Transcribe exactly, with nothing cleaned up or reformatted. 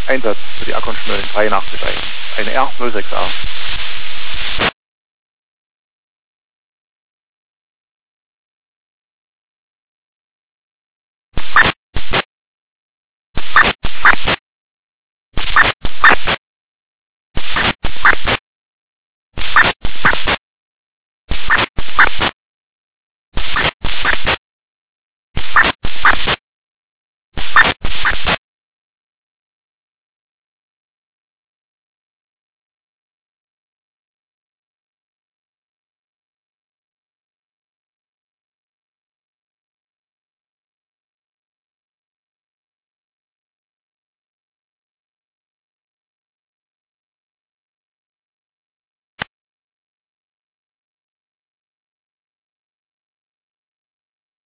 Einsatz für die Ackern Schmölln, dreiundachtzig ein, eine R null sechs A.